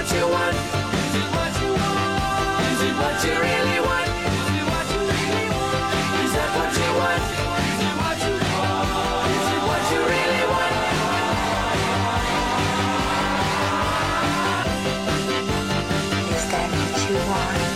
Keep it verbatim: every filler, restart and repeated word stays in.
what you want? Is it what you want? Is it what you really want? Is it what you really want? Is that what you want? Is it what you want? Is it what you really want? Is that what you want?